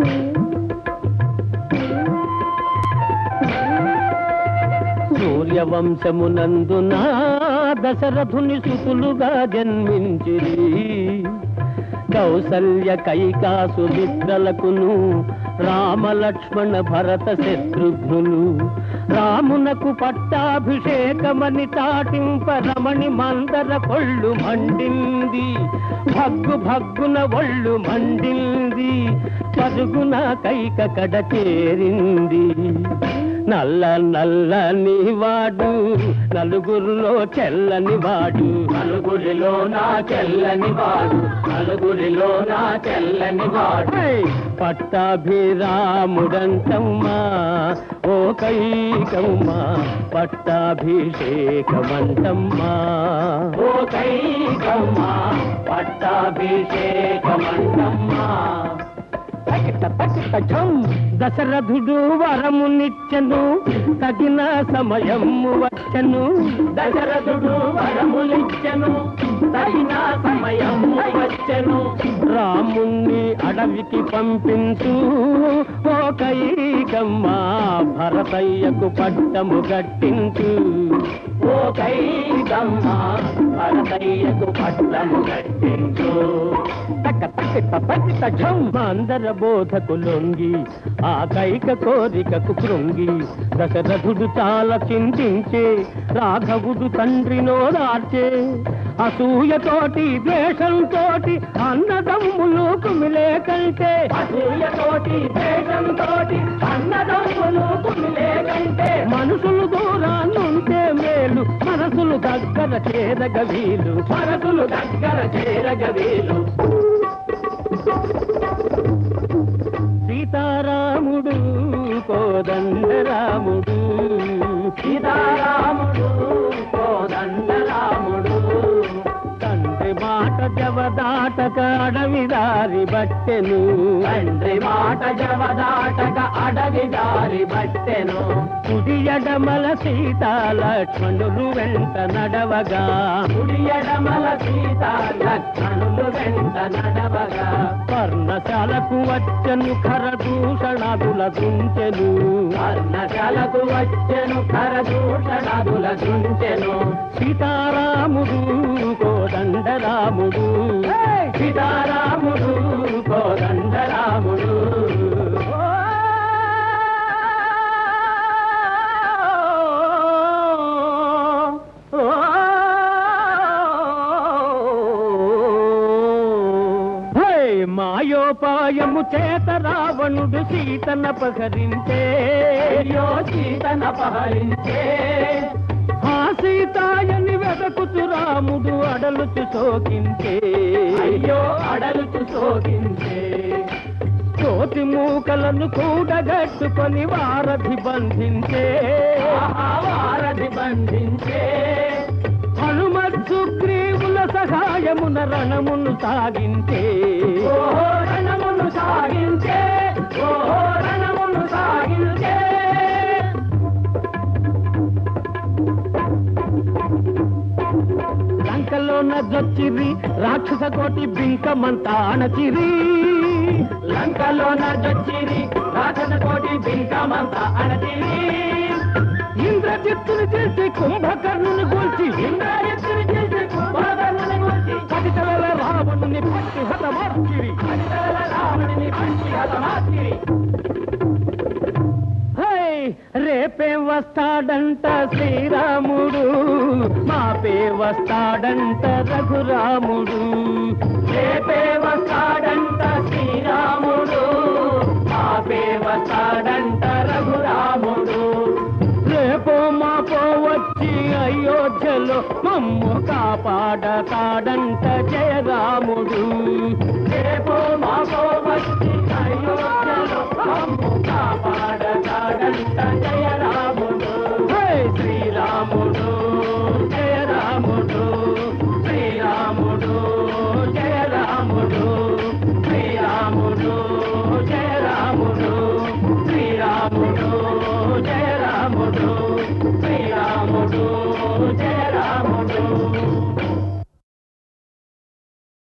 సూర్యవంశమునందున దశరథుని సుతులుగా జన్మించిరి. కౌసల్య కైకాసు మిత్రలకును రామలక్ష్మణ భరత శత్రుఘ్నులు రామునకు పట్టాభిషేకమని తాటింప రమణి మందర కొళ్ళు మండింది. భగ్గు భగ్గున ఒళ్ళు మండింది. పరుగున కైక కడ చేరింది. నల్ల నల్లని వాడు నలుగురిలో చెల్లని వాడు, నలుగురిలో నా చెల్లని వాడు, నలుగురిలో నా చెల్లని వాడు. పట్టాభిరాముడంటమ్మా ఓ కైకమ్మా, పట్టాభిషేకమంటమ్మా ఓ కైకమ్మా, పట్టాభిషేకమంటమ్మా. దశరథుడు వరమునిచ్చెను, తగిన సమయము వచ్చెను. దశరథుడు వరమునిచ్చెను, తగిన సమయము వచ్చెను. రాముణ్ణి అడవికి పంపించు ఓ కైకమ్మా, భరతయ్యకు పట్టము గట్టించు ఓ కైకమ్మా, భరతయ్యకు పట్టము గట్టించు. అందర బోధకు లొంగి ఆ కైక కోరికకు కృంగి దశరథుడు చాలా చింతించే, రాఘవుడు తండ్రినో దార్చే. అసూయతోటి ద్వేషంతోటి అన్నదమ్ములు కుమిలే కంటే, అసూయతోటి ద్వేషంతోటి అన్నదమ్ములు కుమిలే కంటే, మనుషులు దూరాన్నుంటే మేలు, మనసులు దగ్గర చేరగ వీలు, మనసులు దగ్గర చేరగ వీలు. సీతారాముడు కోదండరాముడు, సీతారాముడు కోదండరాముడు. తండ్రి మాట జవదాటక అడవి దారి బట్టెను, తండ్రి మాట జవదాటక అడవి దారి బట్టెను. కుడి ఎడమల సీతా లక్ష్మణులు వెంట నడవగా, కుడి ఎడమల సీతా లక్ష్మణులు వెంట నడవగా. పర్ణశాలకు వచ్చెను ఖరదూషణాదుల దుంచెను, పర్ణశాలకు వచ్చెను ఖరదూషణాదుల దుంచెను. సీతారాముడు కోదండరాముడు, సీతారాముడు కోదండరాముడు. మాయోపాయము చేత రావణుడు సీతన పహరించే, అయ్యో సీతన పహరించే. ఆ సీతాయని వెదకుచు రాముడు అడలుచు శోకించే, అయ్యో అడలుచు శోకించే. కోటి మూకలను కూడగట్టుకొని వారధి బంధించే, వారధి బంధించే. హనుమత్ సుగ్రీవుల సహాయమున రణమును సాగించే, ఓహో రణమును సాగించే, ఓహో రణమును సాగించే. లంకలోన జొచ్చిరి రాక్షస కోటి బింకమంతా అణచిరి, లంకలోన జొచ్చిరి రాక్షస కోటి బింకమంతా అణచిరి. ఇంద్రజిత్తుని చేసి కుంభకర్ణుని గూల్చి, ఇంద్రజిత్తుని చేసి కుంభకర్ణుని గూల్చి. 10,000 రావణుని పట్టి హతమార్చిరి, 10,000 రావణుని పట్టి హతమార్చిరి. రేపే వస్తాడంట శ్రీరాముడు, మాపే వస్తాడంట రఘురాముడు. రేపే వస్తాడంట శ్రీరాముడు, మాపే వస్తాడంట రఘురాముడు. రేపో మాపో వచ్చి అయోధ్యలో మమ్ము కాపాడతాడంట జయరాముడు.